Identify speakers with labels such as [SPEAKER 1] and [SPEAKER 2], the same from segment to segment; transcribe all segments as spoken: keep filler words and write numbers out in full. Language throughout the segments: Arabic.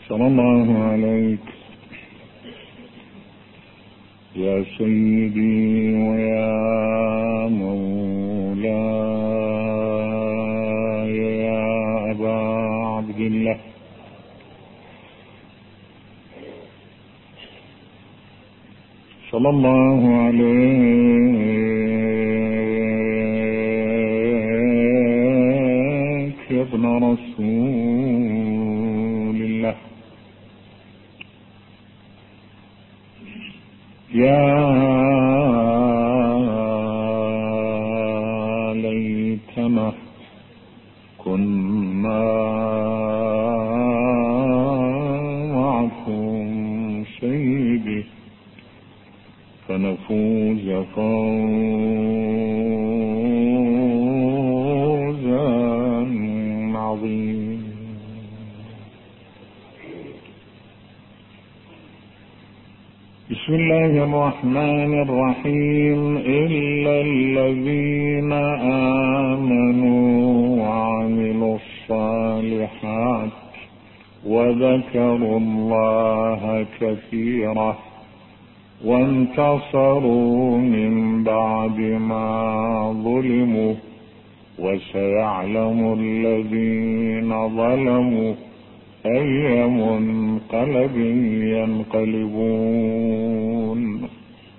[SPEAKER 1] صلى الله عليك يا سيدي ويا مولاي يا أبا عبد الله، صلى الله عليك يا ابن رسول الله، يا ليتنا كنا معكم سيدي فنفوز فوزا عظيما. بسم الله الرحمن الرحيم. إلا الذين آمنوا وعملوا الصالحات وذكروا الله كثيرا وانتصروا من بعد ما ظلموا وسيعلم الذين ظلموا أي منقلب ينقلبون.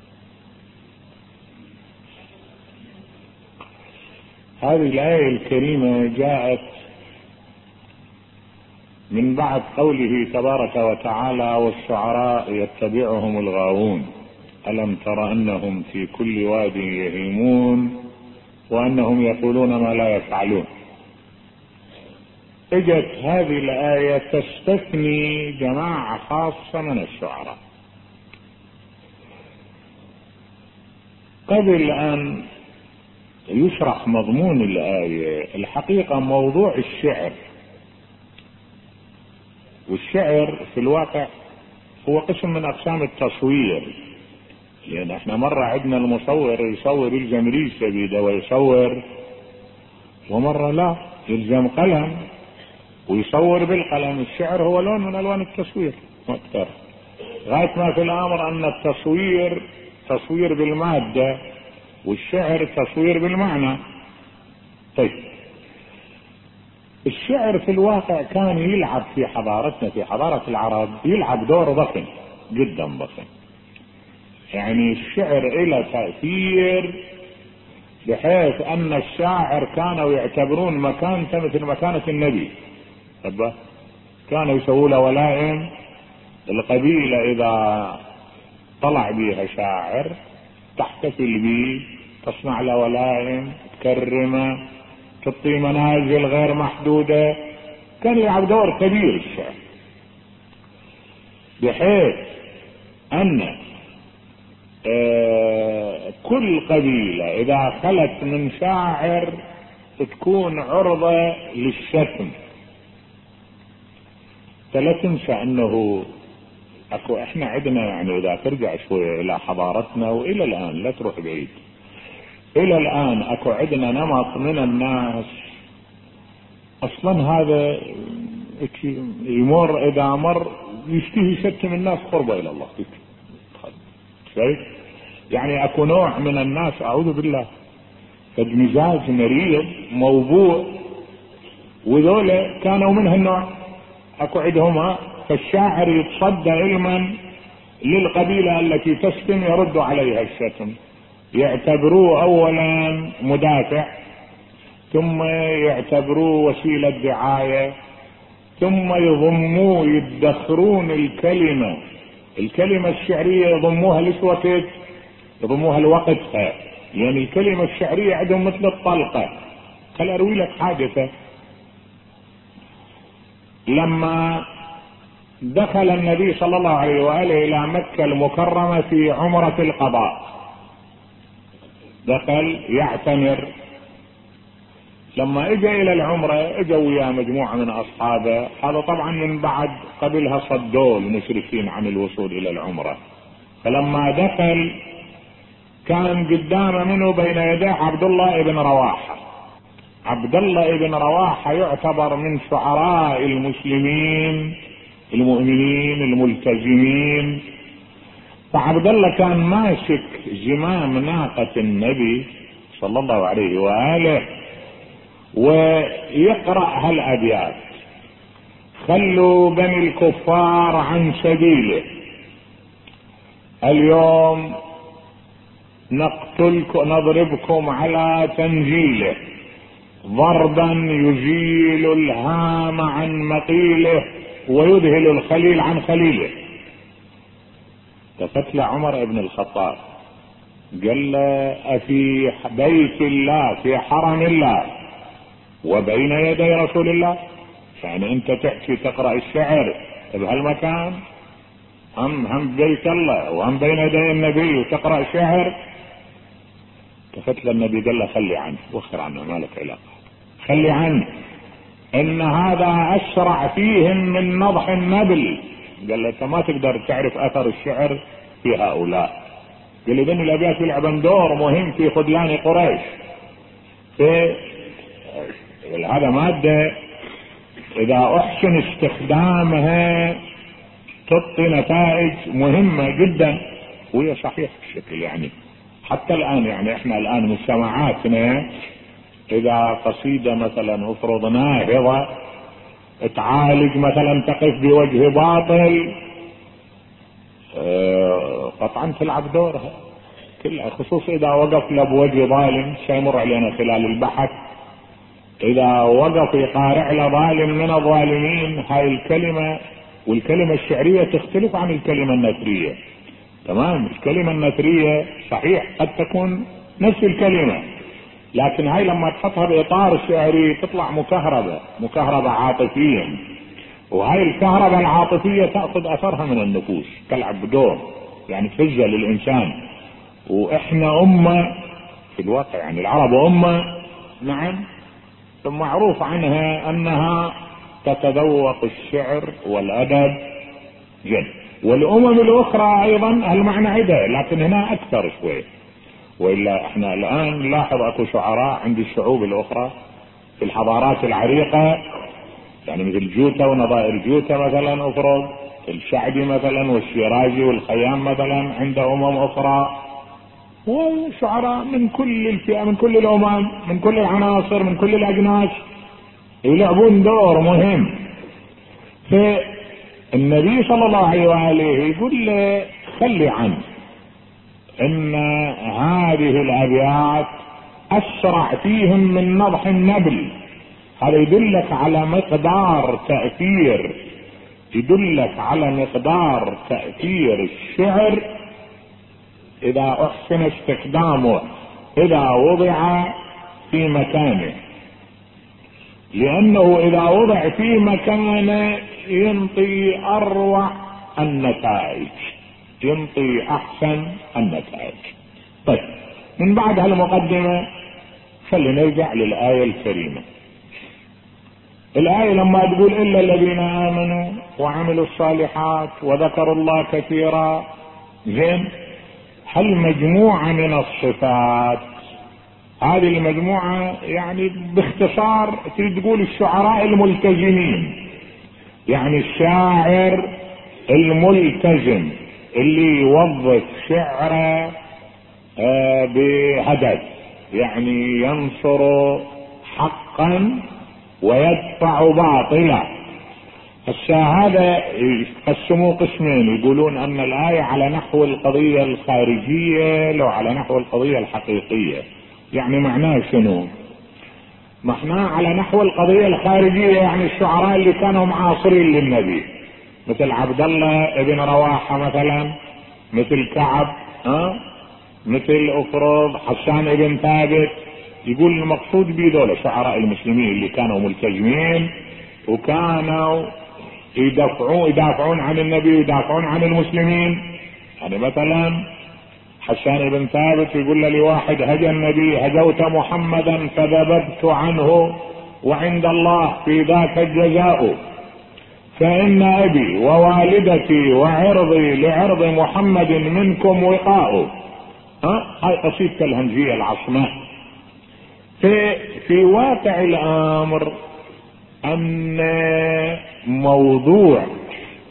[SPEAKER 1] هذه الآية الكريمة جاءت من بعد قوله تبارك وتعالى: والشعراء يتبعهم الغاوون ألم تر أنهم في كل واد يهيمون وأنهم يقولون ما لا يفعلون. اجت هذه الآية تستثني جماعة خاصة من الشعراء. قبل أن يشرح مضمون الآية، الحقيقة موضوع الشعر، والشعر في الواقع هو قسم من أقسام التصوير، لأن احنا مرة عندنا المصور يصور يلزم ريشة بيده ويصور، ومرة لا يلزم قلم ويصور بالقلم. الشعر هو لون من ألوان التصوير أكثر، غاية ما في الأمر أن التصوير تصوير بالمادة والشعر تصوير بالمعنى. طيب، الشعر في الواقع كان يلعب في حضارتنا، في حضارة العرب، يلعب دور ضخم جدا ضخم. يعني الشعر له تأثير بحيث أن الشاعر كانوا يعتبرون مكانته مثل مكانة النبي. طب كانوا يسووا له ولائم، القبيلة إذا طلع بيها شاعر تحتفل به، تصنع له ولائم، تكرمه، تعطيه منازل غير محدودة. كان يلعب دور كبير الشعر، بحيث أن آه كل قبيلة إذا خلت من شاعر تكون عرضة للشتم. فلا تنسى أنه أكو إحنا عندنا، يعني إذا ترجع شوية إلى حضارتنا وإلى الآن، لا تروح بعيد، إلى الآن أكو عندنا نمط من الناس أصلا هذا يمر، إذا مر يشتهي يشتم الناس قربة إلى الله. شايف؟ يعني أكو نوع من الناس أعوذ بالله قد مزاج مريض موضوع، وذولا كانوا من هالنوع أكو عندهم. فالشاعر يتصدى علما للقبيلة التي تشتم يرد عليها الشتم، يعتبروه أولا مدافع، ثم يعتبروه وسيلة دعاية، ثم يضموه يدخرون الكلمة الكلمة الشعرية يضموها لسوة، يضموها لوقتها. يعني الكلمة الشعرية عندهم مثل الطلقة. خل أروي لك حادثة. لما دخل النبي صلى الله عليه وآله إلى مكة المكرمة في عمرة القضاء، دخل يعتمر. لما اجى الى العمرة اجوا ويا مجموعة من اصحابه، هذا طبعا من بعد قبلها صدوا المشركين عن الوصول الى العمرة. فلما دخل كان قدامه منه بين يديه عبد الله بن رواحة. عبد الله بن رواحة يعتبر من شعراء المسلمين المؤمنين الملتزمين. فعبد الله كان ماسك زمام ناقة النبي صلى الله عليه وآله ويقرأ هالأبيات: خلوا بني الكفار عن سبيله، اليوم نقتلكم نضربكم على تنجيله، ضربا يزيل الهام عن مقيله ويذهل الخليل عن خليله. تفتل عمر بن الخطاب قال له: أفي بيت الله في حرم الله وبين يدي رسول الله؟ يعني انت تحكي تقرأ الشعر بهالمكان، هم هم بيت الله وهم بين يدي النبي وتقرأ شعر؟ تفتل النبي قال له: خلي عنه، وخر عنه، ما لك علاقة، خلي عنه، ان هذا اسرع فيهم من نضح النبل. قال له: انت ما تقدر تعرف اثر الشعر في هؤلاء. قال له: ذني الابيات يلعبن دور مهم في خذلان قريش. في هذا مادة اذا احسن استخدامها تعطي نتائج مهمة جدا، وهي صحيح الشكل. يعني حتى الان يعني احنا الان مجتمعاتنا اذا قصيدة مثلا افرض ناهضة تعالج مثلا تقف بوجه باطل، اه قطعا تلعب دورها كلها، خصوصا اذا وقف له بوجه ظالم. سيمر علينا خلال البحث اذا وقف يقارع له ظالم من الظالمين، هاي الكلمة والكلمة الشعرية تختلف عن الكلمة النثرية. تمام، الكلمة النثرية صحيح قد تكون نفس الكلمة، لكن هاي لما تحطها باطار الشعري تطلع مكهربة مكهربة عاطفيا، وهاي الكهرباء العاطفية تأخذ اثرها من النفوس، تلعب بدور يعني تفزع للانسان. واحنا امة في الواقع، يعني العرب امة نعم معروف عنها انها تتذوق الشعر والادب جد، والامم الاخرى ايضا المعنى عده، لكن هنا اكثر شوي. والا احنا الان نلاحظ اكو شعراء عند الشعوب الاخرى في الحضارات العريقة، يعني مثل جوتا ونظائر جوتا مثلا افرض، الشعبي مثلا والشيرازي والخيام مثلا عند امم اخرى، وشعراء من كل الفئة من كل الامم من كل العناصر من كل الاجناس يلعبون دور مهم. فالنبي صلى الله عليه وآله يقول له: خلي عنه، ان هذه الابيات اسرع فيهم من نضح النبل. هذا يدلك على مقدار تأثير يدلك على مقدار تأثير الشعر اذا احسن استخدامه، اذا وضع في مكانه، لانه اذا وضع في مكانه ينطي اروع النتائج، ينطي احسن النتائج. طيب، من بعد هالمقدمة خلينا نرجع للآية الكريمة. الآية لما تقول: إلا الذين آمنوا وعملوا الصالحات وذكروا الله كثيرا، زين، هل مجموعة من الصفات هذه المجموعة يعني باختصار تريد تقول الشعراء الملتزمين، يعني الشاعر الملتزم اللي يوظف شعره آه بهدف، يعني ينصر حقا ويدفع باطلا. هسه هذا يقسموه قسمين، يقولون ان الايه على نحو القضيه الخارجيه لو على نحو القضيه الحقيقيه. يعني معناه شنو؟ معناه على نحو القضيه الخارجيه، يعني الشعراء اللي كانوا معاصرين للنبي مثل عبد الله ابن رواحه مثلا، مثل كعب، ها مثل افرض حسان ابن ثابت. يقول المقصود بذول شعراء المسلمين اللي كانوا ملتزمين وكانوا يدافعون يدافعون عن النبي ويدافعون عن المسلمين. يعني مثلا حسان بن ثابت يقول له لواحد: هجى النبي هجوت محمدا فذببت عنه وعند الله في ذاك الجزاء، فإن أبي ووالدتي وعرضي لعرض محمد منكم وقاء. ها هاي قصيدة الهمزية العصماء. في في واقع الامر ان موضوع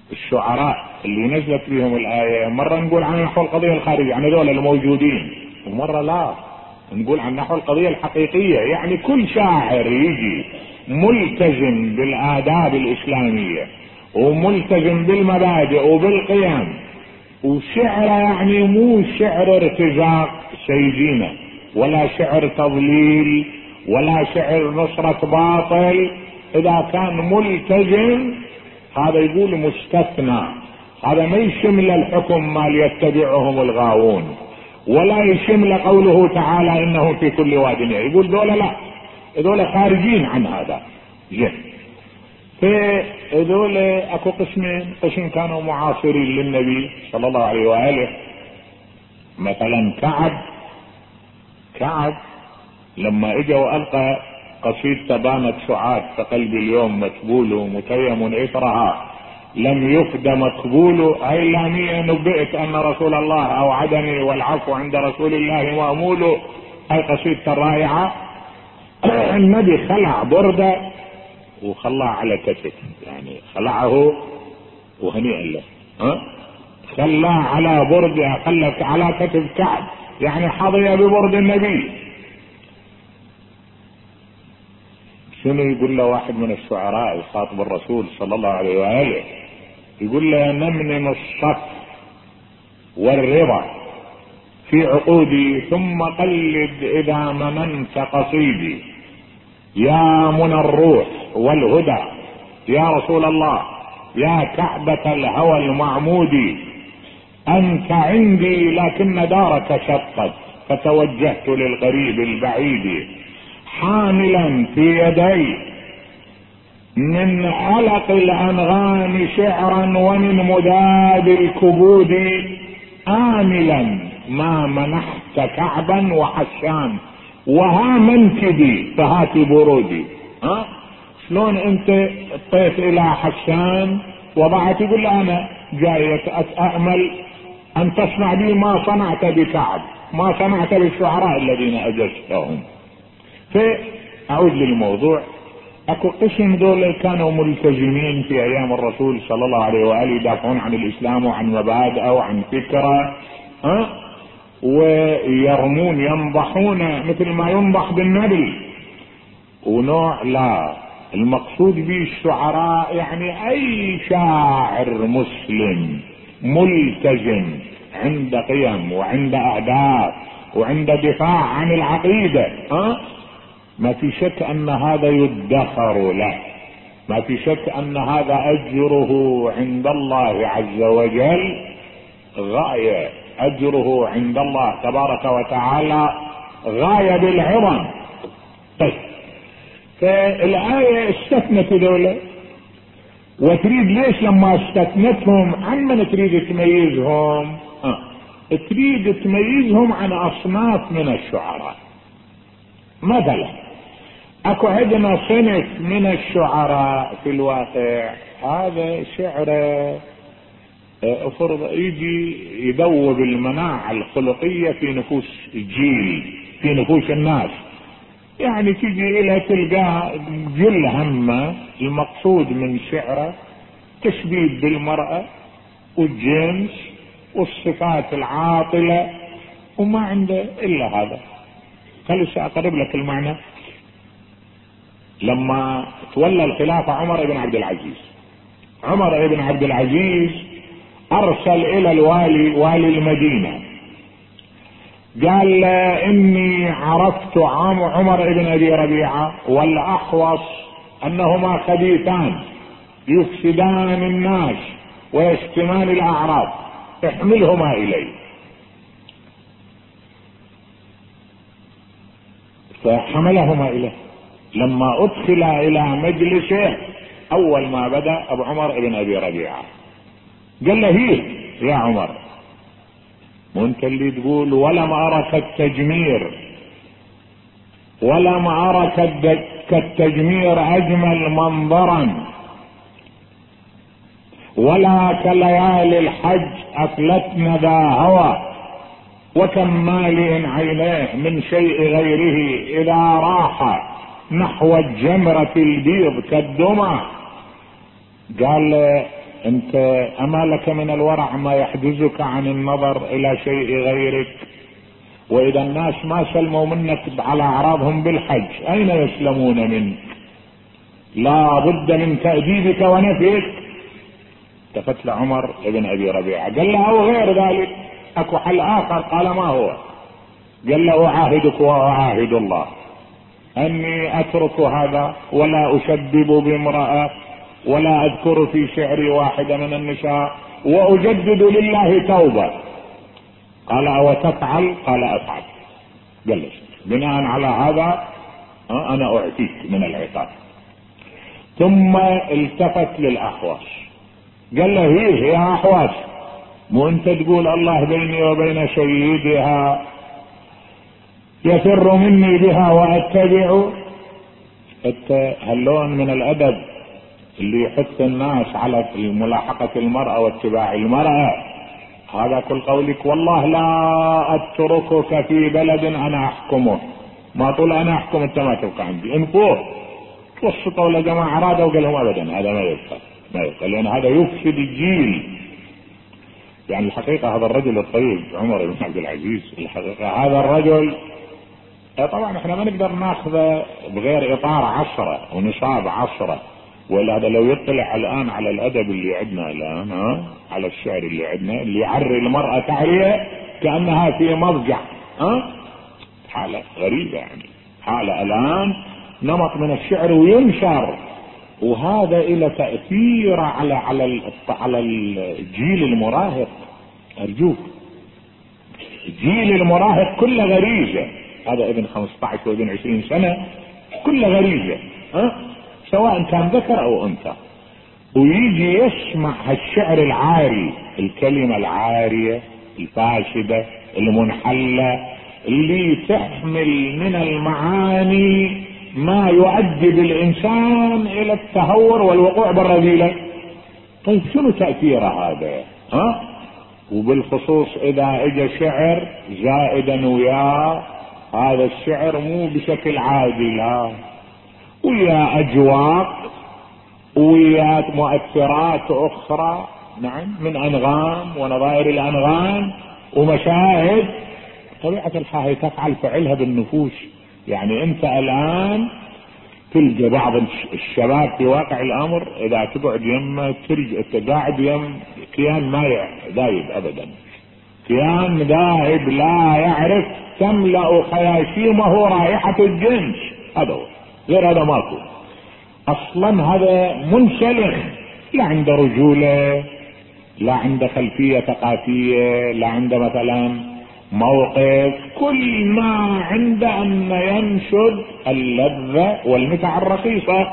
[SPEAKER 1] الشعراء اللي نزلت بهم الآية مرة نقول عن نحو القضية الخارجية يعني دول الموجودين، ومرة لا نقول عن نحو القضية الحقيقية. يعني كل شاعر يجي ملتزم بالآداب الإسلامية وملتزم بالمبادئ وبالقيم وشعر، يعني مو شعر ارتزاق سيدينا ولا شعر تضليل ولا شعر نصرة باطل، إذا كان ملتزم هذا يقول مستثنى، هذا ما يشمل الحكم ما ليتبعهم الغاوون ولا يشمل قوله تعالى إنه في كل واد، يقول دولة لا، دولة خارجين عن هذا. زين، فدول اكو قسمين، قسم كانوا معاصرين للنبي صلى الله عليه وآله، مثلا كعب كعب لما اجى والقى قصيدة بانت سعاد فقلبي اليوم مكبول ومتيم اثرها لم يفد مقبول ايلامية نبئت ان رسول الله اوعدني والعفو عند رسول الله مأمول، هاي قصيدة الرائعة. النبي خلع بردة وخلع على كتف، يعني خلعه وهنيئا له، ها خلع على بردة، خلك على كتف كعب، يعني حظي ببرد النبي. شنو يقول له واحد من الشعراء يخاطب الرسول صلى الله عليه وآله، يقول له نمنم الصف والرضا في عقودي ثم قلد اذا مننت قصيدي، يا منى الروح والهدى يا رسول الله يا كعبة الهوى المعمودي، انت عندي لكن دارك شقت فتوجهت للغريب البعيد، حاملا في يدي من علق الانغام شعرا ومن مداد الكبود، آملا ما منحت كعبا وحشان وها منكبي فهاتي برودي. ها شلون انت طيت الى حسان وضعت، يقول انا جايك اتأمل ان تصنع بي ما صنعت بكعب، ما صنعت بالشعراء الذين اجزتهم. فاعود للموضوع، اكو قسم دول كانوا ملتزمين في ايام الرسول صلى الله عليه واله يدافعون عن الاسلام وعن مبادئه وعن فكره، ها ويرمون ينضحون مثل ما ينضح بالنبي. ونوع لا، المقصود به الشعراء يعني اي شاعر مسلم ملتزم عند قيم وعند اهداف وعند دفاع عن العقيدة، ها ما في شك ان هذا يدخر له، ما في شك ان هذا اجره عند الله عز وجل غاية، اجره عند الله تبارك وتعالى غاية بالعظم. طيب، فالآية استثنت ذولا، وتريد ليش لما استثنتهم عن من تريد تميزهم؟ اه تريد تميزهم عن اصناف من الشعراء. مثلا اكو عندنا صنف من الشعراء في الواقع هذا شعره افرض يجي يذوب المناعة الخلقية في نفوس الجيل، في نفوس الناس، يعني تجي الى تلقاه جل همه المقصود من شعره تشبيه بالمرأة والجنس والصفات العاطلة، وما عنده الا هذا. خلي سأقرب لك المعنى. لما تولى الخلافة عمر بن عبد العزيز، عمر بن عبد العزيز ارسل الى الوالي والي المدينة، قال له اني عرفت عمر بن ابي ربيعة والاحوص انهما خبيثان يفسدان الناس ويشتمان الاعراض، احملهما الي. فحملهما اليه. لما ادخل الى مجلسه اول ما بدأ ابو عمر بن ابي ربيعة قال له هي يا عمر، وانت اللي تقول ولم ارى كالتجمير، ولم ارى كالتجمير اجمل منظرا، ولا كليالي الحج افلتنا ذا هوى، وكم مالئ عينيه من شيء غيره اذا راح نحو الجمرة البيض كالدمى. قال انت اما لك من الورع ما يحجزك عن النظر الى شيء غيرك؟ واذا الناس ما سلموا منك على اعراضهم بالحج اين يسلمون منك؟ لا بد من تأديبك ونفيك. التفت لعمر ابن ابي ربيعه قال له او غير ذلك اكو حل اخر؟ قال ما هو؟ قال له اعاهدك واعاهد الله اني اترك هذا ولا اشبب بامرأة ولا اذكر في شعري واحدة من النساء واجدد لله توبة. قال او تفعل؟ قال افعل. قال له بناء على هذا انا اعطيك من العقاب. ثم التفت للاحواش قال له هي يا احواش، مو انت تقول الله بيني وبين سيدها يفر مني بها واتبع؟ انت هاللون من الادب اللي يحث الناس على ملاحقة المرأة واتباع المرأة، هذا كل قولك والله لا اتركك في بلد انا احكمه، ما طول انا احكم انت ما تبقى عندي. انفوه توسطوا لجماعة رادوا وقال لهم ابدا هذا ما يبقى ما يبقى لان هذا يفسد الجيل. يعني الحقيقة هذا الرجل الطيب عمر بن عبد العزيز، الحقيقة هذا الرجل طبعا احنا ما نقدر ناخذه بغير اطار عصره ونصاب عصره، ولا هذا لو يطلع الان على الادب اللي عندنا الان، ها على الشعر اللي عندنا اللي يعري المرأة تعرية كأنها في مضجع، ها حالة غريبة يعني، حالة الان نمط من الشعر وينشر، وهذا إلى تأثير على على على الجيل المراهق. ارجوك الجيل المراهق كله غريزة، هذا ابن خمسة عشر وابن عشرين سنة كله غريزة، ها سواء كان ذكر او انثى، ويجي يسمع هالشعر العاري، الكلمة العارية الفاسدة المنحلة اللي تحمل من المعاني ما يؤدي بالانسان الى التهور والوقوع بالرذيلة. طيب شنو تأثير هذا؟ ها وبالخصوص اذا اجى شعر زائدا وياه هذا الشعر مو بشكل عادي، لا ويا اجواء ويا مؤثرات اخرى، نعم من انغام ونظائر الانغام ومشاهد، طبيعة الحال تفعل فعلها بالنفوس. يعني انت الان تلقى بعض الشباب في واقع الامر اذا تقعد يمه تلقى انت قاعد يم كيان ما ذايب ابدا، كيان ذاهب لا يعرف تملأ خياشيمه رائحة الجنس، هذا هو، غير هذا ماكو اصلا. هذا منسلخ، لا عنده رجولة، لا عنده خلفية ثقافية، لا عنده مثلا موقف، كل ما عنده ان ينشد اللذة والمتع الرخيصة.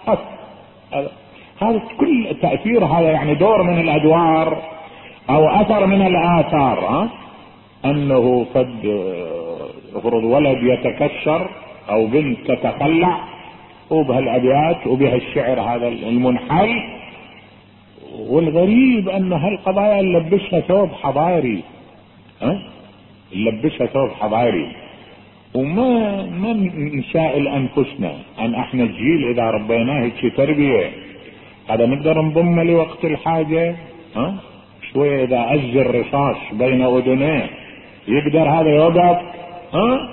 [SPEAKER 1] هذا كل تأثير، هذا يعني دور من الادوار او اثر من الاثار، ها انه قد افرض ولد يتكسر او بنت تتخلع وبهالابيات وبهالشعر هذا المنحل. والغريب ان هالقضايا نلبسها ثوب حضاري، ها نلبسها ثوب حضاري، وما ما نسائل انفسنا ان احنا الجيل اذا ربيناه هيك تربيه هذا نقدر نضمه لوقت الحاجه، ها شويه اذا أز الرصاص بين اذنيه يقدر هذا يوقف، ها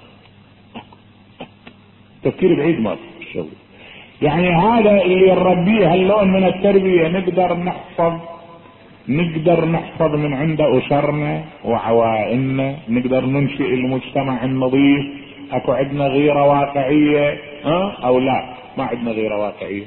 [SPEAKER 1] تفكير بعيد ما تسوي. يعني هذا اللي نربيه هاللون من التربيه نقدر نحفظ نقدر نحفظ من عند اسرنا وعوائلنا، نقدر ننشئ المجتمع النظيف. اكو عندنا غيرة واقعية، ها او لا ما عندنا غيرة واقعية؟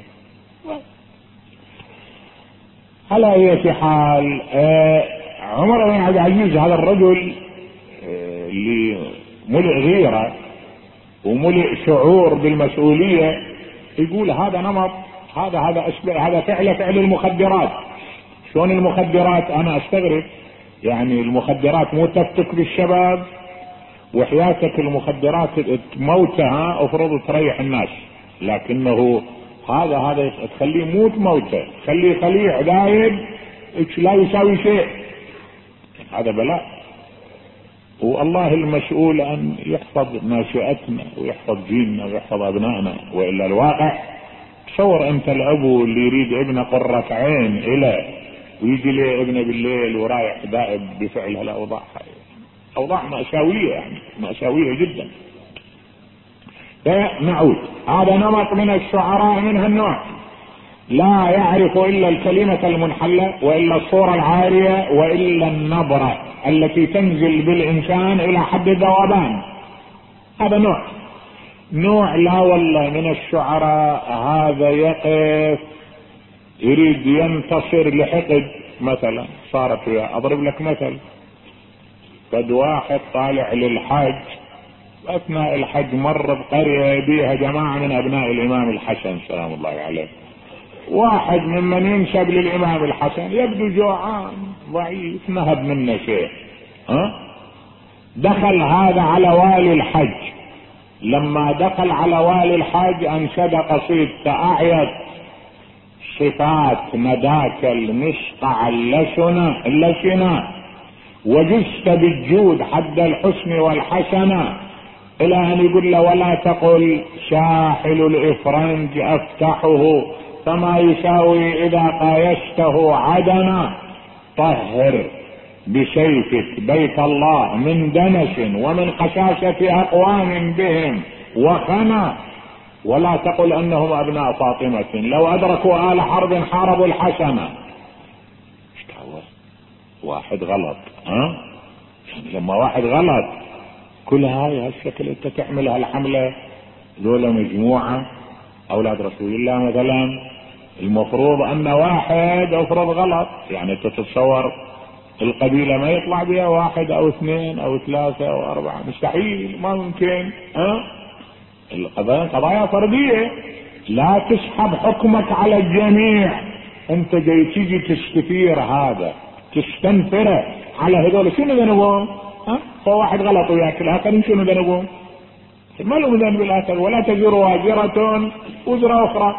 [SPEAKER 1] على اي حال آه عمر بن عبد العزيز هذا الرجل آه اللي ملئ غيرة وملئ شعور بالمسؤولية يقول هذا نمط، هذا هذا اشبه هذا فعل فعل المخدرات. شلون المخدرات؟ انا استغرب، يعني المخدرات مو تفتك بالشباب وحياتك المخدرات تموتها افرض تريح الناس، لكنه هذا هذا تخليه مو تموته، تخليه خليع دايب لا يساوي شيء. هذا بلاء، والله المسؤول ان يحفظ ناشئتنا ويحفظ جيلنا ويحفظ ابنائنا، والا الواقع تصور انت الابو اللي يريد ابنه قرة عين الى ويجي لي ابنه بالليل ورايح دائب بفعل هالاوضاع، اوضاع مأساوية يعني مأساوية جدا. فنعود، هذا نمط من الشعراء من هالنوع، لا يعرف الا الكلمة المنحلة والا الصورة العارية والا النبرة التي تنزل بالانسان الى حد الذوبان. هذا نوع. نوع لا والله من الشعراء هذا يقف يريد ينتصر لحقد مثلا صارت وياه. اضرب لك مثل، قد واحد طالع للحج، اثناء الحج مر بقرية بيها جماعة من ابناء الامام الحسن سلام الله عليه، واحد ممن ينسب للامام الحسن يبدو جوعان ضعيف نهب منه شيء، ها دخل هذا على والي الحج. لما دخل على والي الحج انشد قصيدة اعيت صفات نداك المشقع اللسنا اللسنا وجست بالجود حد الحسن والحسنة، الى ان يقول له ولا تقل شاحل الافرنج افتحه فما يساوي اذا قايسته عدنا، طهر بسيفك بيت الله من دنس ومن خشاشة اقوام بهم وخنا، ولا تقل انهم ابناء فاطمة لو ادركوا آل حرب حاربوا الحسنة. ايش دعوة واحد غلط، ها يعني لما واحد غلط كل هاي هالشكل انت تعمل هالحملة، دولة مجموعة اولاد رسول الله مثلا، المفروض ان واحد افرض غلط، يعني انت تتصور القبيلة ما يطلع بها واحد او اثنين او ثلاثة او اربعة، مستحيل ما ممكن، ها القضايا قضايا فردية، لا تسحب حكمك على الجميع، انت جاي تيجي تستثير هذا تستنفره على هذول، شنو ذنبهم؟ ها هو واحد غلط وياك الاخرين شنو ذنبهم؟ ما له ذنب الاخر، ولا تزر وازرة وزر اخرى.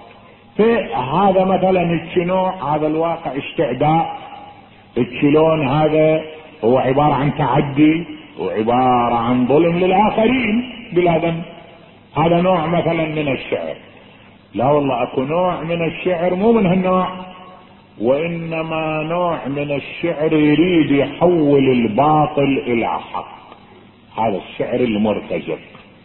[SPEAKER 1] فهذا مثلا الشنوع، هذا الواقع استعداء، الشلون هذا هو عبارة عن تعدي وعبارة عن ظلم للآخرين بلا ذنب. هذا نوع مثلا من الشعر. لا والله اكو نوع من الشعر مو من هالنوع، وانما نوع من الشعر يريد يحول الباطل الى حق. هذا الشعر المرتزق،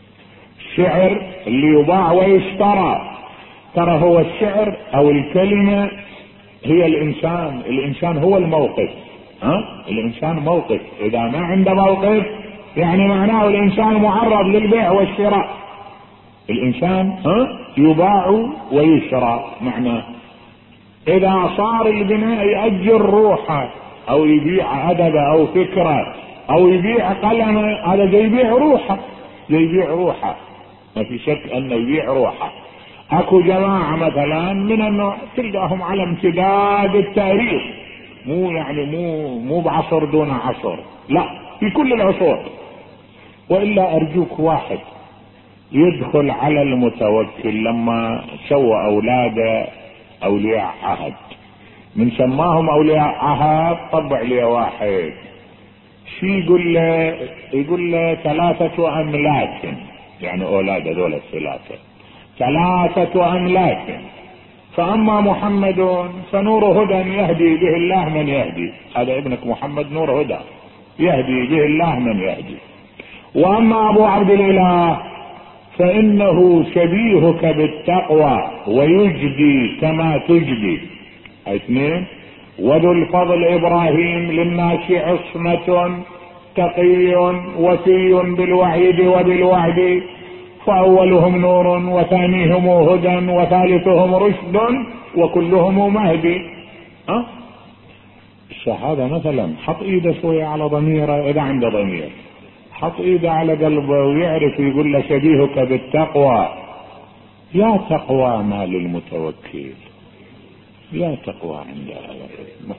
[SPEAKER 1] الشعر اللي يباع ويشترى. ترى هو الشعر او الكلمة هي الانسان، الانسان هو الموقف، ها الانسان موقف، اذا ما عنده موقف يعني معناه الانسان معرض للبيع والشراء. الانسان ها يباع ويشرى، معناه اذا صار البناء يأجر روحه او يبيع ادبه او فكره او يبيع قلمه، هذا جاي يبيع روحه، جاي يبيع روحه، ما في شك انه يبيع روحه. اكو جماعة مثلا من النوع تلقاهم على امتداد التاريخ، مو يعني مو مو بعصر دون عصر، لا في كل العصور. والا ارجوك واحد يدخل على المتوكل لما سوى اولاده اولياء عهد، من سماهم اولياء عهد طبع لي واحد شي يقول له يقول له ثلاثة املاك، يعني اولاده دول الثلاثة ثلاثة املاك، فاما محمد فنور هدى يهدي به الله من يهدي، هذا ابنك محمد نور هدى يهدي به الله من يهدي، واما ابو عبد الاله فانه شبيهك بالتقوى ويجدي كما تجدي. اثنين، وذو الفضل ابراهيم للناس عصمة تقي وفي بالوعيد وبالوعد، فاولهم نور وثانيهم هدى وثالثهم رشد وكلهم مهدي. ها الشهادة مثلا حط ايده شوية على ضميره اذا عنده ضمير، حط ايده على قلبه ويعرف يقول له شبيهك بالتقوى. لا تقوى ما للمتوكل، لا تقوى عند هذا.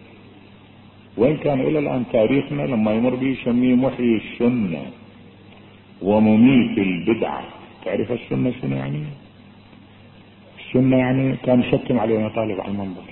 [SPEAKER 1] وين كان الى الان تاريخنا لما يمر به يسميه محيي السنة ومميت البدعة. تعرف السنة شنو يعني؟ السنة يعني كان يشتم علينا طالب على المنبر،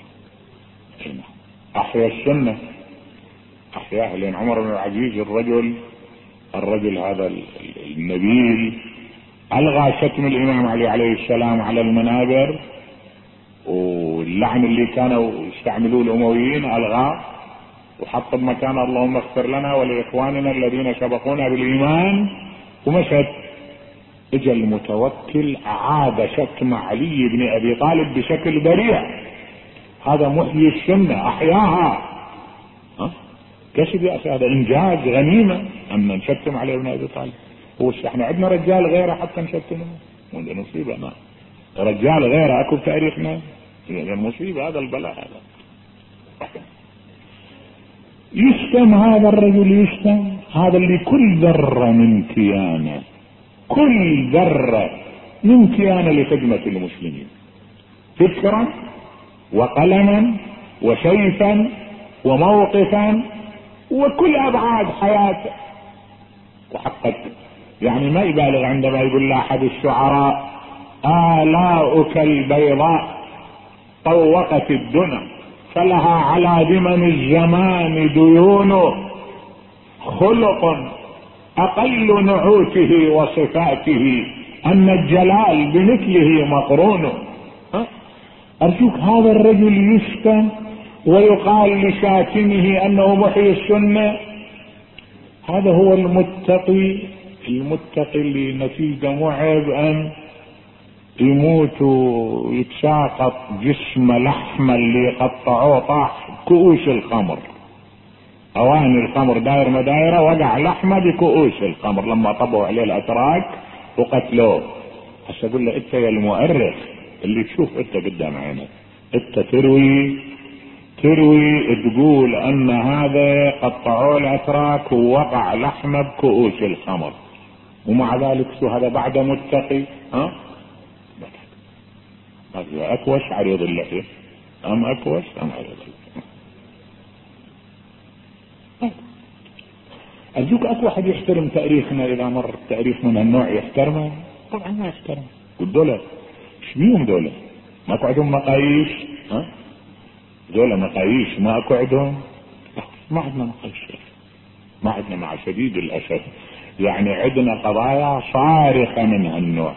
[SPEAKER 1] احيا السنة، احياها، لان عمر بن العزيز الرجل الرجل هذا النبيل الغى شتم الامام علي عليه السلام على المنابر، واللعن اللي كانوا يستعملوه الامويين الغاه، وحط بمكان اللهم اغفر لنا ولاخواننا الذين سبقونا بالايمان، ومشت. اجى المتوكل اعاد شتم علي بن ابي طالب بشكل بريء. هذا محيي السنه احياها. ها كشف يا اخي، هذا انجاز غنيمه ان نشتم علي بن ابي طالب. هو احنا عندنا رجال غيره حتى نشتمه؟ عندنا مصيبه. ما رجال غيره اكو بتاريخنا؟ يعني المصيبه هذا البلاء هذا. يشتم هذا الرجل، يشتم هذا اللي كل ذره من كيانه، كل ذره من كيانه لخدمه المسلمين، فكرا وقلما وسيفا وموقفا وكل ابعاد حياته. وحقق يعني ما يبالغ عندما يقول لاحد الشعراء: آلاؤك البيضاء طوقت الدنا فلها على دمن الزمان ديون، خلق اقل نعوته وصفاته ان الجلال بمثله مقرون. ارجوك هذا الرجل يشتم ويقال لشاتمه انه محيي السنه. هذا هو المتقي، المتقي اللي نتيجة معب ان يموت ويتساقط جسم لحم اللي قطعوه طاح كؤوس الخمر، اواني الخمر داير مدايرة، وقع لحمه بكؤوس الخمر لما طبوا عليه الاتراك وقتلوه. هسه اقول له انت يا المؤرخ اللي تشوف انت قدام عينك، انت تروي تروي تقول ان هذا قطعوه الاتراك ووقع لحمه بكؤوس الخمر، ومع ذلك شو هذا بعد متقي؟ ها هذا اكوش عريض اللحيه، ام اكوش ام عريض اللحيه. ارجوك اكو واحد يحترم تاريخنا؟ اذا مر تاريخ من هالنوع يحترمه؟ طبعا ما يحترم. والدولة ايش بيهم دولة؟ ما اكو عندهم مقاييس؟ ها دولة مقاييس ما اكو عندهم؟ ما عندنا مقاييس، ما عندنا مع شديد الاسف. يعني عندنا قضايا صارخة من هالنوع،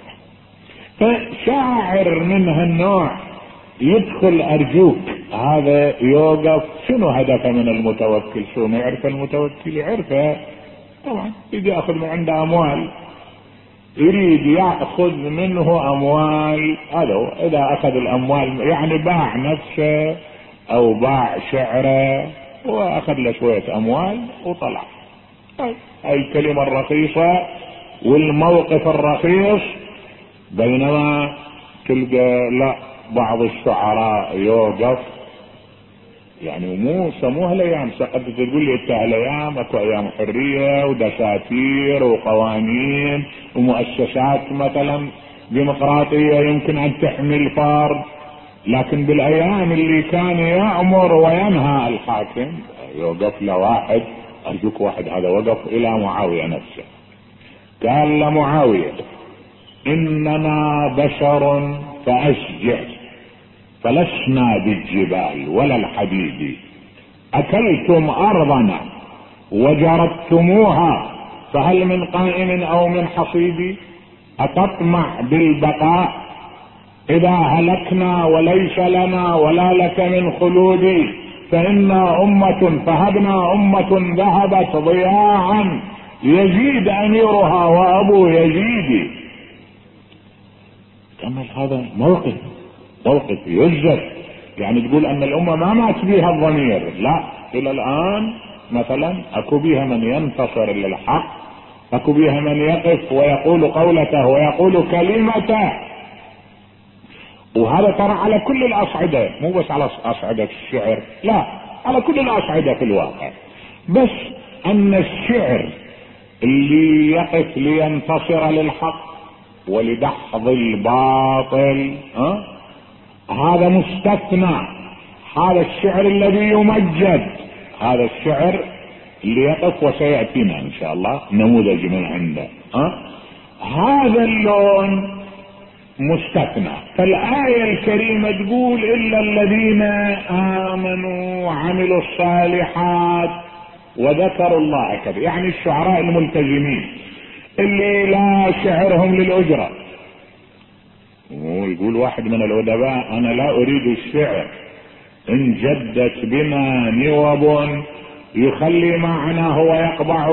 [SPEAKER 1] فشاعر من هالنوع يدخل ارجوك هذا يوقف. شنو هدفه من المتوكل؟ شو ما يعرف المتوكل؟ يعرفه طبعا، يجي ياخذ من عنده اموال، يريد ياخذ منه اموال. هذا هو، اذا اخذ الاموال يعني باع نفسه او باع شعره واخذ له شويه اموال وطلع. هاي الكلمه الرخيصه والموقف الرخيص. بينما تلقى لا بعض الشعراء يوقف، يعني مو سموها الايام، سقط تقول لي انت الايام اكو ايام حريه ودساتير وقوانين ومؤسسات مثلا ديمقراطيه يمكن ان تحمي الفرد، لكن بالايام اللي كان يامر وينهى الحاكم يوقف له واحد. ارجوك واحد هذا وقف الى معاويه نفسه، قال لمعاويه: اننا بشر فاشجع، فلسنا بالجبال ولا الحديد، اكلتم ارضنا وجربتموها، فهل من قائم او من حصيد؟ اتطمع بالبقاء اذا هلكنا وليس لنا ولا لك من خلود؟ فانا امة فهبنا امة ذهبت ضياعا، يزيد اميرها وابو يزيد. كمل هذا موقف، موقف يجب يعني تقول ان الامة ما مات بها الضمير، لا، الى الان مثلا اكو بها من ينتصر للحق، اكو بها من يقف ويقول قولته ويقول كلمته. وهذا ترى على كل الاصعدة، مو بس على اصعدة الشعر، لا، على كل الاصعدة في الواقع. بس ان الشعر اللي يقف لينتصر للحق ولدحض الباطل ها هذا مستثنى. هذا الشعر الذي يمجد، هذا الشعر اللي يقف، وسيأتينا ان شاء الله نموذج من عنده. ها هذا اللون مستثنى. فالآية الكريمة تقول: إلا الذين آمنوا وعملوا الصالحات وذكروا الله كثيرا، يعني الشعراء الملتزمين. اللي لا شعرهم للأجرة. ويقول واحد من الأدباء انا لا اريد الشعر ان جدت بنا نوب يخلي معناه ويقبع،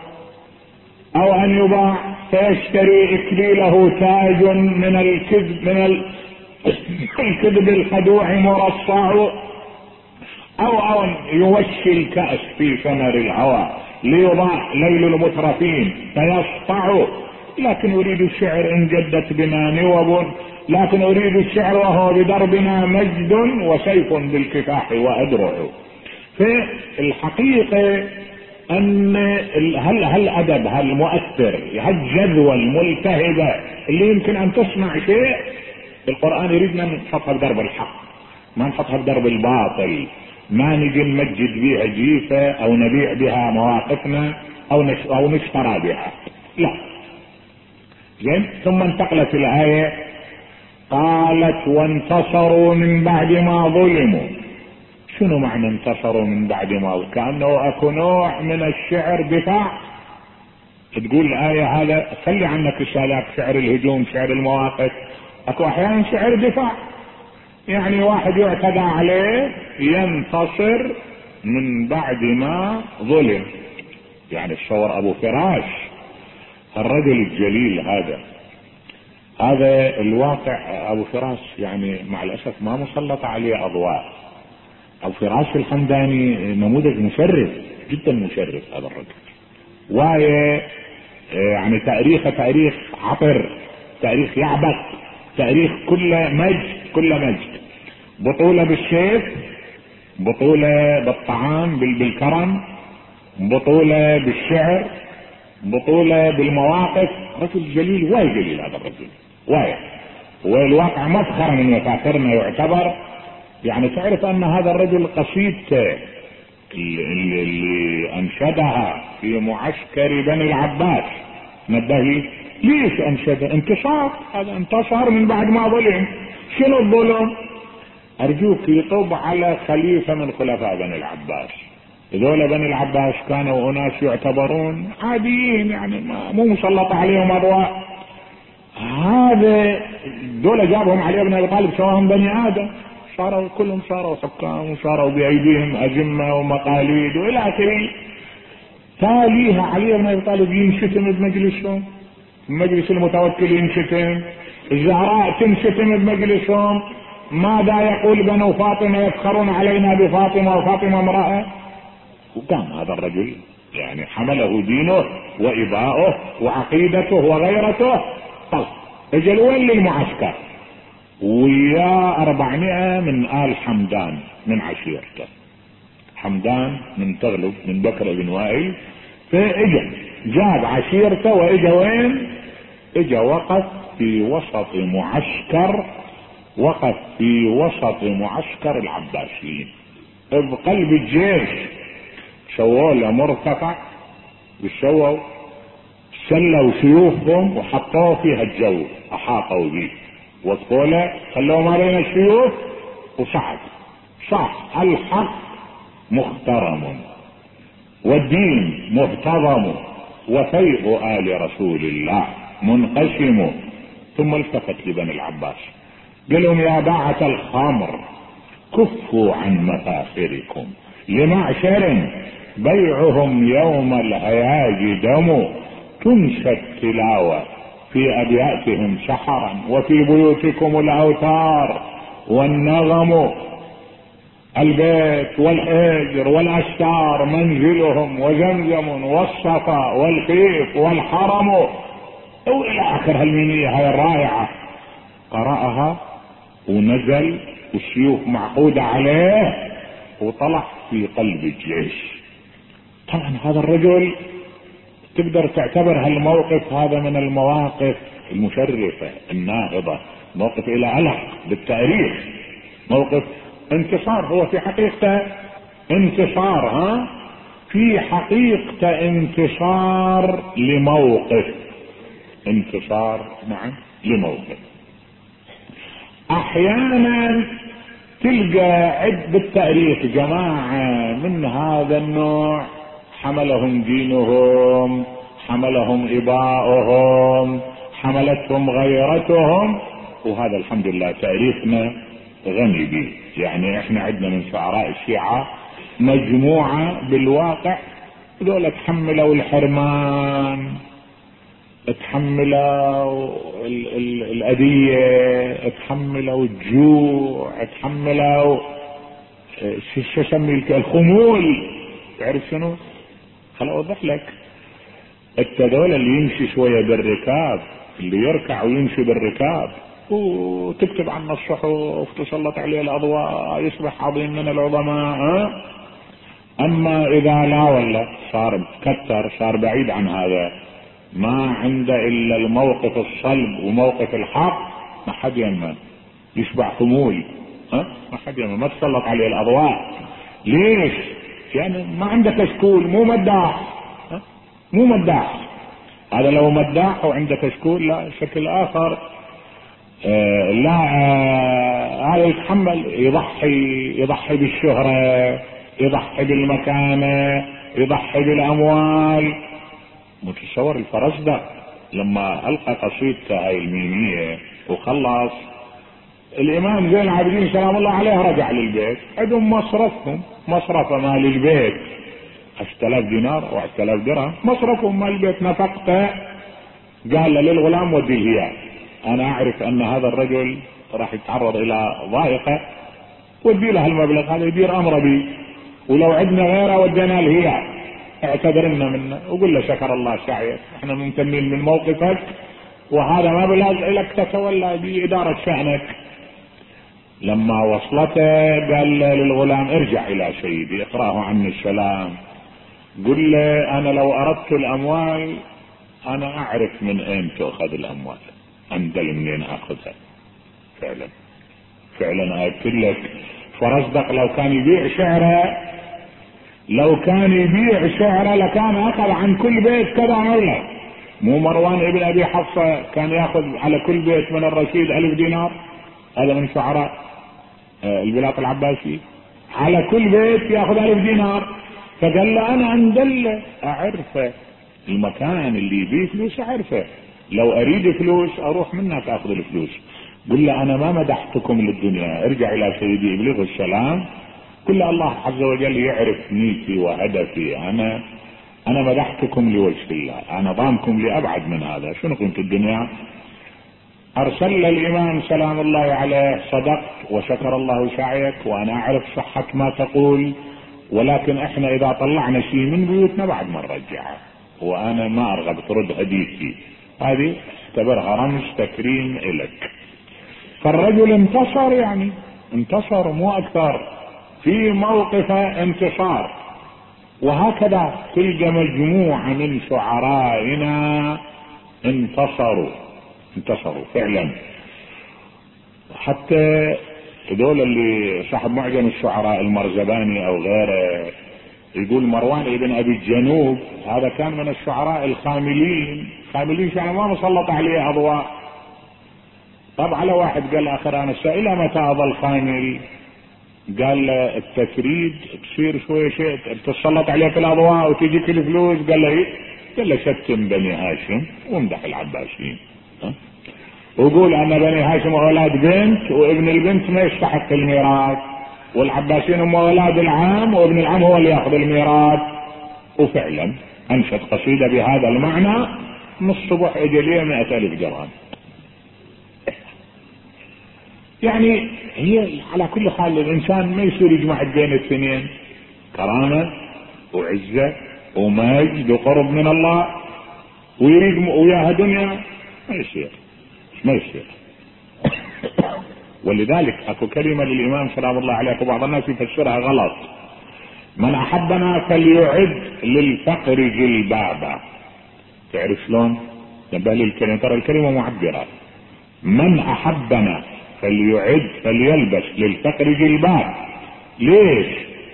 [SPEAKER 1] او ان يباع فيشتري اكليله تاج من الكذب من الكذب الخدوع مرصع، او ان يوشي الكأس في ثمر الهوى ليضاع ليل المترفين فيسطع. لكن اريد الشعر ان جدت بنا نوب، لكن اريد الشعر وهو بدربنا مجد وسيف بالكفاح وادرع. في الحقيقة ان هل هل ادب هل مؤثر هالجذوة الملتهبة اللي يمكن ان تصنع شيء، القرآن يريدنا نحطها بدرب الحق، ما نحطها بدرب الباطل، ما نجي نمجد بها جيفة او نبيع بها مواقفنا او او نشترى بها، لا. زين. ثم انتقلت الآية قالت وانتصروا من بعد ما ظلموا. شنو معنى انتصروا من بعد ما ظلموا؟ كأنه اكو نوع من الشعر دفاع. تقول الآية هذا خلي عنك الشالات شعر الهجوم شعر المواقف، اكو احيانا شعر دفاع، يعني واحد يعتدى عليه ينتصر من بعد ما ظلم. يعني تصور ابو فراش الرجل الجليل هذا، هذا الواقع ابو فراس يعني مع الاسف ما مسلط عليه اضواء. ابو فراس الحمداني نموذج مشرف جدا، مشرف هذا الرجل، وايه يعني تاريخه تاريخ عطر، تاريخ يعبق، تاريخ كله مجد كله مجد. بطولة بالسيف، بطولة بالطعام بالكرم، بطولة بالشعر، بطولة بالمواقف. رجل جليل، واي جليل هذا الرجل واي، والواقع مفخر من مفاخرنا يعتبر. يعني تعرف ان هذا الرجل قصيدته اللي, اللي انشدها في معسكر بني العباس، نبه لي ليش انشد؟ انتصار، هذا انتصر من بعد ما ظلم. شنو الظلم؟ ارجوك يطب على خليفة من خلفاء بني العباس. هذول بني العباس كانوا اناس يعتبرون عاديين، يعني مو مسلط عليهم اضواء. هذا دول جابهم علي بن ابي طالب سواهم بني ادم، صاروا كلهم صاروا حكام وصاروا بايديهم ازمه ومقاليد والى اخره. تاليها علي بن ابي طالب ينشتم بمجلسهم، مجلس المتوكل ينشتم، الزهراء تنشتم بمجلسهم. ماذا يقول بنو فاطمه؟ يفخرون علينا بفاطمه وفاطمه امراه. وكان هذا الرجل يعني حمله دينه واباؤه وعقيدته وغيرته. طب اجل وين للمعسكر؟ ويا أربعمائة من آل حمدان من عشيرته، حمدان من تغلب من بكر بن وائل. فاجا جاب عشيرته واجا وين؟ اجا وقف في وسط معسكر، وقف في وسط معسكر العباسيين بقلب الجيش. سووا له مرتفع وسووا سلوا سيوفهم وحطوه فيها الجو، احاطوا به وطوله، خلوه ما بين السيوف وصعد. صح الحق مخترم والدين مهتضم وفيء آل رسول الله منقسم. ثم التفت لبني العباس قال لهم يا باعة الخمر كفوا عن مفاخركم لمعشر بيعهم يوم الهياج دم. تنشى التلاوة في أبياتهم سحرا وفي بيوتكم الأوتار والنغم. البيت والحجر والأستار منزلهم وزمزم والصفا والخيف والحرم، وإلى آخر هالمنية هاي الرائعة. قرأها ونزل والسيوف معقودة عليه وطلع في قلب الجيش. طبعا هذا الرجل تقدر تعتبر هالموقف هذا من المواقف المشرفة الناهضة، موقف الى علق بالتاريخ، موقف انتصار. هو في حقيقته انتصار، ها في حقيقته انتصار لموقف، انتصار نعم لموقف. احيانا تلقى عد بالتاريخ جماعة من هذا النوع حملهم دينهم، حملهم إباؤهم، حملتهم غيرتهم، وهذا الحمد لله تاريخنا غني به. يعني احنا عندنا من شعراء الشيعة مجموعة بالواقع دول تحملوا الحرمان، تحملوا ال ال الأذية، تحملوا الجوع، تحملوا شو اسمي الخمول. تعرف شنو؟ خل اوضح لك. التذول اللي يمشي شوية بالركاب، اللي يركع ويمشي بالركاب وتكتب عنه الصحف، تسلط عليه الاضواء، يصبح عظيم من العظماء. ها؟ اما اذا لا والله صار كتر، صار بعيد عن هذا، ما عنده الا الموقف الصلب وموقف الحق، ما حد يمه، يشبع خمول. ها؟ ما حد يمه، ما تسلط عليه الاضواء. ليش؟ يعني ما عنده كشكول، مو مداح. ها؟ مو مداح. هذا لو مداح وعنده كشكول لا شكل اخر. آه لا آه هذا يتحمل، يضحي يضحي بالشهرة، يضحي بالمكانة، يضحي بالاموال. متصور الفرزدق لما القى قصيدته هاي الميمية وخلص، الامام زين العابدين سلام الله عليه رجع للبيت، عندهم مصرفهم، مصرف مال البيت عشرة آلاف دينار او عشرة آلاف درهم، مصرفهم مال البيت نفقته. قال للغلام ودي الهيال، انا اعرف ان هذا الرجل راح يتعرض الى ضائقة، ودي له المبلغ هذا يدير امره بي، ولو عندنا غيره ودينا الهيال، اعتذرنا منه وقل له شكر الله سعيك، احنا ممتنين من موقفك، وهذا مبلغ لك تتولى بإدارة شأنك. لما وصلته قال للغلام ارجع الى سيدي، اقرأه عني السلام، قل له انا لو اردت الاموال انا اعرف من اين تؤخذ الاموال، اندل منين اخذها. فعلا فعلا اكد لك، فرزدق لو كان يبيع شعره، لو كان يبيع شعره لكان اخذ عن كل بيت كذا مبلغ. مو مروان ابن ابي حفصة كان ياخذ على كل بيت من الرشيد الف دينار، هذا من شعراء البلاط العباسي، على كل بيت ياخذ الف دينار. فقال له انا اندل اعرفه، المكان اللي يبيه فلوس اعرفه، لو اريد فلوس اروح منك اخذ الفلوس. قل له انا ما مدحتكم للدنيا، ارجع الى سيدي ابلغ السلام، قل له الله عز وجل يعرف نيتي وهدفي، انا انا مدحتكم لوجه الله، انا ضامكم لابعد من هذا، شنو قيمة الدنيا؟ ارسل الامام سلام الله عليه، صدقت وشكر الله سعيك، وانا اعرف صحة ما تقول، ولكن احنا اذا طلعنا شيء من بيوتنا بعد ما نرجعه، وانا ما ارغب ترد هديتي، هذه اعتبرها رمز تكريم الك. فالرجل انتصر، يعني انتصر مو اكثر، في موقف انتصار. وهكذا تلقى مجموعة من شعرائنا انتصروا انتصروا فعلا. حتى دول اللي صاحب معجم الشعراء المرزباني او غيره يقول مروان ابن ابي الجنوب هذا كان من الشعراء الخاملين، خاملين يعني ما مسلط عليه اضواء. طب على واحد قال اخر انا الى متى اظل خامل؟ قال له التفريد تصير شوية شيء تسلط عليك الاضواء وتجيك الفلوس. قال له ايه؟ قال له شتم بني هاشم وامدح العباسيين، وقول ان بني هاشم اولاد بنت، وابن البنت ما يستحق الميراث، والعباسيين هم اولاد العام، وابن العام هو اللي ياخذ الميراث. وفعلا انشد قصيدة بهذا المعنى، من الصبح اجليه مئة الف درهم. يعني هي على كل حال الانسان ما يصير يجمع بين الاثنين، كرامة وعزة ومجد وقرب من الله، ويريد وياها دنيا، ما يصير ما يصير. ولذلك اكو كلمة للامام سلام الله عليه وبعض الناس يفسرها غلط، من احبنا فليعد للفقر جلبابا. تعرف شلون؟ نبه للكلمة، ترى الكلمة معبرة. من احبنا فليعد فليلبس للفقر جلباب. ليش؟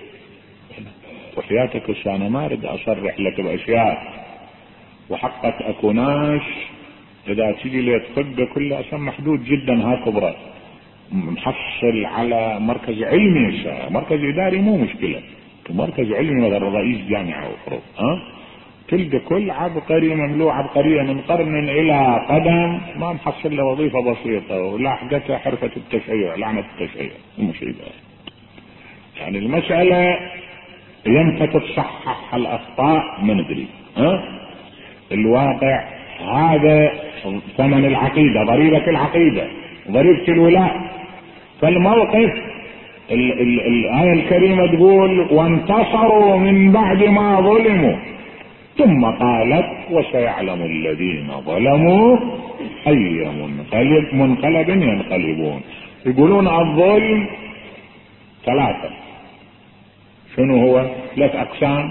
[SPEAKER 1] وحياتك انا ما اريد اصرح لك باشياء، وحقك اكو ناس اذا تجي لي تفقه كله اصلا محدود جدا، ها كبرى محصل على مركز علمي، مركز اداري مو مشكلة، مركز علمي مثلا رئيس جامعة وفروض، ها تلقى كل عبقري مملوء عبقرية من قرن الى قدم ما محصل له وظيفة بسيطة ولاحقتها حرفة التشيع، لعنة التشيع المصيبة. يعني المسألة يمتى تتصحح الاخطاء ما ندري. ها الواقع هذا ثمن العقيدة، ضريبة العقيدة، ضريبة الولاء. فالموقف ال ال الآية الكريمة تقول وانتصروا من بعد ما ظلموا ثم قالت وسيعلم الذين ظلموا أي منقلب منقلب ينقلبون. يقولون الظلم ثلاثة، شنو هو؟ ثلاث أقسام.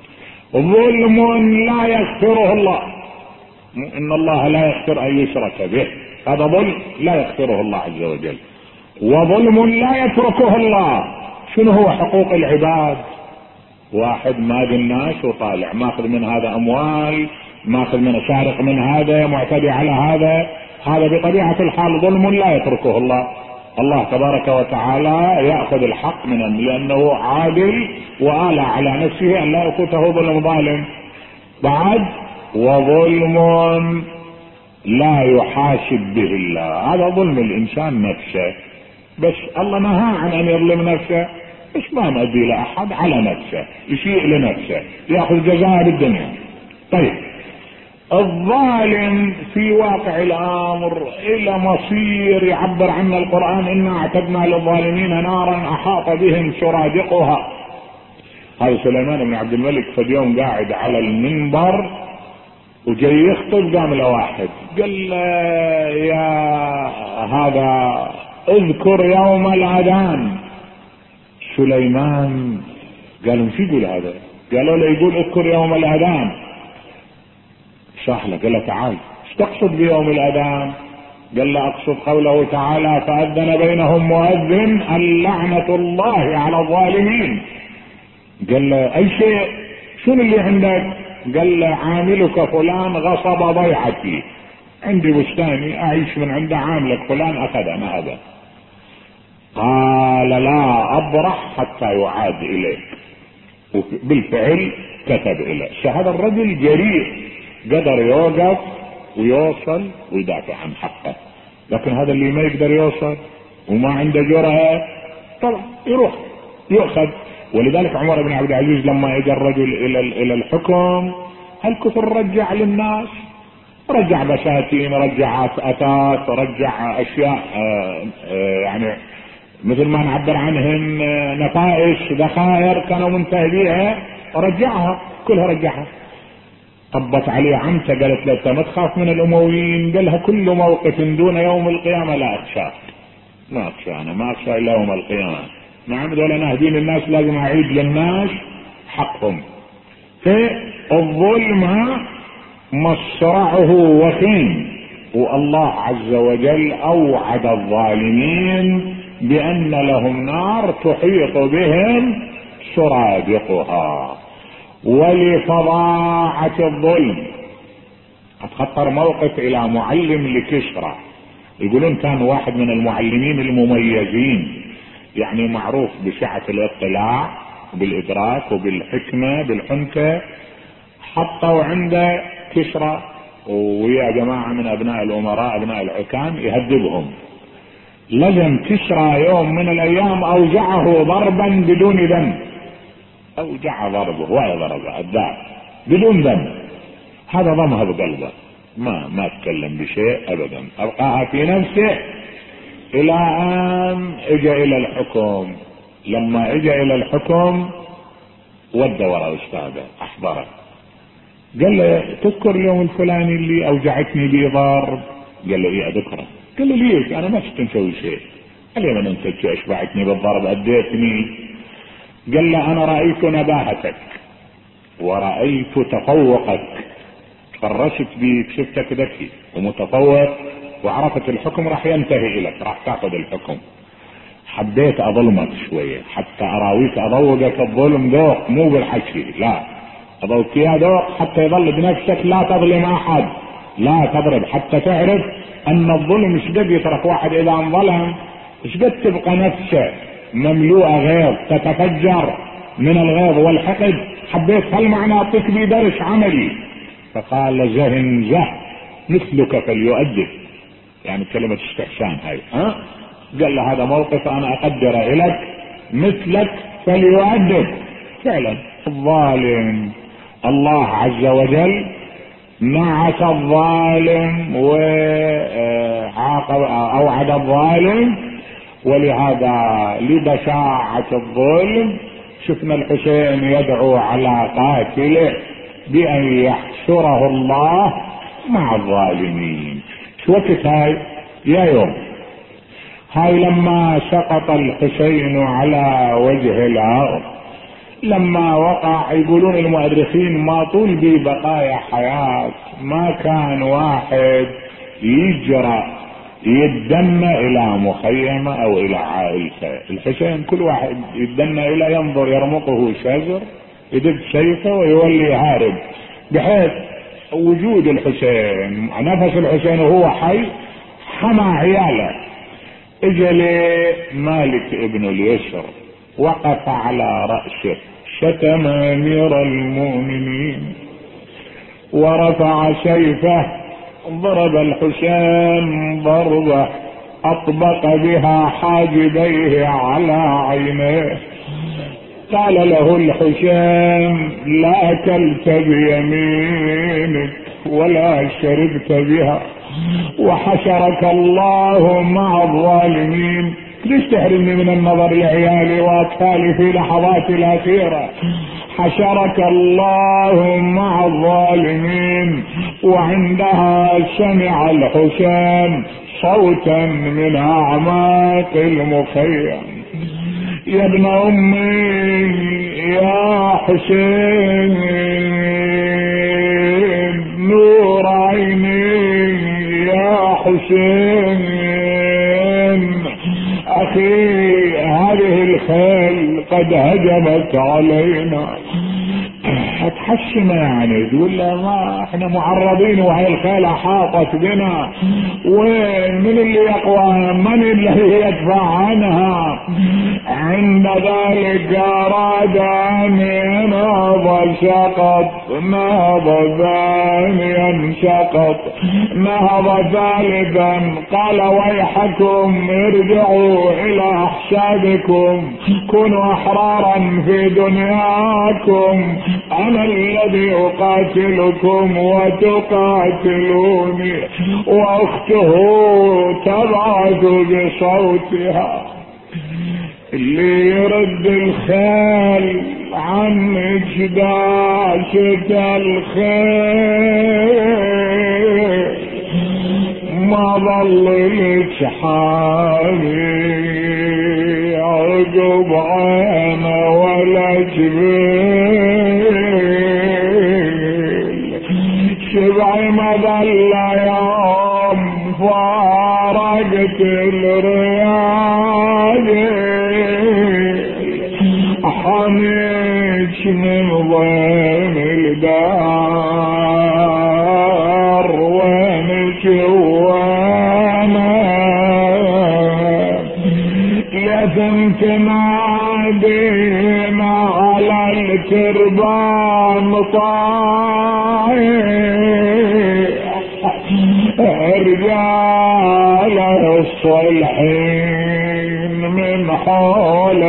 [SPEAKER 1] ظلم لا يغفره الله، إن الله لا يغفر أن يشرك به، هذا ظلم لا يغفره الله عز وجل. وظلم لا يتركه الله، شنو هو؟ حقوق العباد. واحد ماذي الناس وطالع ماخذ من هذا اموال، ماخذ من سارق من هذا، معتدي على هذا، هذا بطبيعة الحال ظلم لا يتركه الله. الله تبارك وتعالى يأخذ الحق منه لأنه عادل وآلى على نفسه أن لا يفوته ظلم ظالم. بعد وظلم لا يحاسب به الله، هذا ظلم الإنسان نفسه، بس الله نهى عن أن يظلم نفسه، بس ما مأدي لأحد على نفسه، يسيء لنفسه يأخذ جزاء بالدنيا. طيب الظالم في واقع الامر الى مصير يعبر عنه القرآن انا اعتدنا للظالمين نارا احاط بهم سرادقها. هذا سليمان بن عبد الملك في اليوم قاعد على المنبر وجاي يخطب، قام له واحد قال له يا هذا اذكر يوم الاذان. سليمان قالوا شو يقول هذا؟ قالوا له يقول اذكر يوم الاذان. سهله. قال له تعال ايش تقصد بيوم الاذان؟ قال له اقصد قوله تعالى فاذن بينهم مؤذن اللعنة الله على الظالمين. قال له اي شيء؟ شنو اللي عندك؟ قال له عاملك فلان غصب ضيعتي، عندي بستاني اعيش من عنده، عاملك فلان اخذه ما هذا. قال لا ابرح حتى يعاد اليك. وبالفعل كتب اليه. هذا الرجل جريء قدر يوقف ويوصل ويدافع عن حقه، لكن هذا اللي ما يقدر يوصل وما عنده جرأة طبعا يروح يؤخذ. ولذلك عمر بن عبد العزيز لما اجى الرجل الى الى الحكم هل كثر رجع للناس؟ رجع بساتين، رجع اثاث، رجع اشياء آآ آآ يعني مثل ما نعبر عنهن نفائس ذخائر كانوا منتهبيها، ورجعها كلها رجعها. طبت عليه عمته قالت له انت ما تخاف من الامويين؟ قالها كل موقف دون يوم القيامه لا اخشى، ما اخشى، انا ما اخشى الا يوم القيامه. نعم دول ناهدين الناس لازم اعيد للناس حقهم. فالظلم مصرعه وخيم، والله عز وجل اوعد الظالمين بان لهم نار تحيط بهم سرادقها. ولفظاعة الظلم اتخطر موقف الى معلم لكسرى، يقولون كان واحد من المعلمين المميزين، يعني معروف بسعة الاطلاع وبالادراك وبالحكمة بالحنكة. حطوا عنده كسرى ويا جماعة من ابناء الامراء ابناء الحكام يهدبهم. لزم كسرى يوم من الايام اوجعه ضربا بدون ذنب، اوجع ضربه ولا ضربه الدار بدون ذنب. هذا ضمها بقلبه، ما ما تكلم بشيء ابدا، ابقاها في نفسه الى ان اجى الى الحكم. لما اجى الى الحكم ودى وراء استاذه احضره، قال له تذكر اليوم الفلاني اللي اوجعتني بيه ضرب؟ قال له ايه اذكره. قال له ليش؟ انا ما كنت مسوي شيء. قال له من انت اشبعتني بالضرب اديتني؟ قال له انا رأيت نباهتك ورأيت تفوقك، فرشت بيك شفتك ذكي ومتفوق وعرفت الحكم راح ينتهي اليك، راح تاخذ الحكم. حبيت اظلمك شوية حتى اراويك اذوقك الظلم ذوق، مو بالحكي لا، اذوق يا ذوق حتى يظل بنفسك لا تظلم احد، لا تضرب، حتى تعرف ان الظلم ايش قد يترك واحد اذا انظلم، ايش قد تبقى نفسه مملوءة غيظ تتفجر من الغيظ والحقد حبيت هالمعنى اعطيك بيه درس عملي. فقال زهن زه مثلك فليؤدب، يعني كلمة استحسان هاي. ها قال له هذا موقف انا اقدر اليك مثلك فليؤدب. فعلا الظالم الله عز وجل نعت الظالم وعاقب اوعد الظالم، ولهذا لبشاعة الظلم شفنا الحسين يدعو على قاتله بأن يحشره الله مع الظالمين. شو وقت هاي؟ يا يوم هاي لما سقط الحسين على وجه الارض، لما وقع يقولون المؤرخين ما طول به بقايا حياة ما كان واحد يجرأ يتدنى الى مخيمة او الى عائلته. الحسين كل واحد يتدنى الى ينظر يرمقه شجر يدب سيفه ويولي هارب، بحيث وجود الحسين نفس الحسين وهو حي حمى عياله. اجى مالك ابن اليسر وقف على رأسه شتم امير المؤمنين ورفع سيفه ضرب الحسين ضربة اطبق بها حاجبيه على عينيه. قال له الحسين لا اكلت بيمينك ولا شربت بها وحشرك الله مع الظالمين. ليش تحرمني من النظر لعيالي واطفالي في لحظاتي الاخيرة؟ حشرك الله مع الظالمين. وعندها سمع الحسين صوتا من اعماق المخيم: يا ابن امي يا حسين نور عيني يا حسين اخي هذه الخيل قد هجمت علينا. هتحشمه يعني تقول له ما احنا معرضين وهي الخيل احاطت بنا، ومن اللي يقوى من اللي يدفع عنها؟ عند ذلك اراد ان ينهض سقط، نهض ثانيا سقط، نهض ثالثا قال ويحكم ارجعوا الى احسابكم كونوا احرارا في دنياكم، انا الذي اقاتلكم وتقاتلوني. واخته تبعث بصوتها: اللي يرد الخيل عن اجداشة الخيل ما ظل لك حالي عقب عينه ولا جبيل، شبعي ما ظل يوم فارقت الرياض حميش من ضيم الدار وينك وانا لازم تنادينا على التربان طايح رجال الصالحين من حول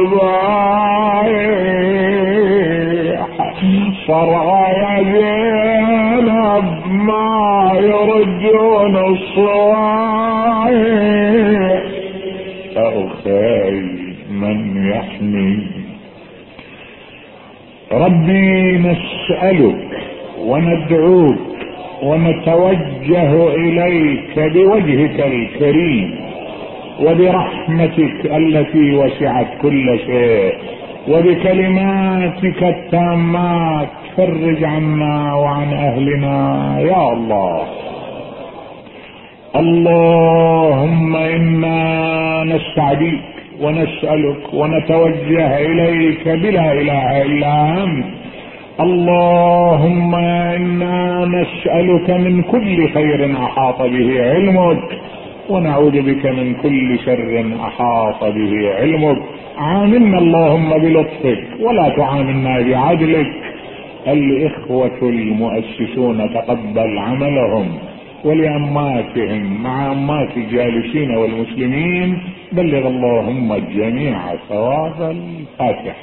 [SPEAKER 1] ذبايح صرع يا زينب ما يرجون الصوايح. أخي من يحمي ربي نسألك وندعوك ونتوجه إليك بوجهك الكريم وبرحمتك التي وسعت كل شيء وبكلماتك التامات فرج عنا وعن أهلنا يا الله. اللهم إنا نستعديك ونسألك ونتوجه إليك بلا إله إلا أنت. اللهم إنا نسألك من كل خير أحاط به علمك ونعوذ بك من كل شر أحاط به علمك. عاملنا اللهم بلطفك ولا تعاملنا بعدلك. الإخوة المؤسسون تقبل عملهم، ولأماتهم مع أمات الجالسين والمسلمين بلغ اللهم الجميع ثواب الفاتحة.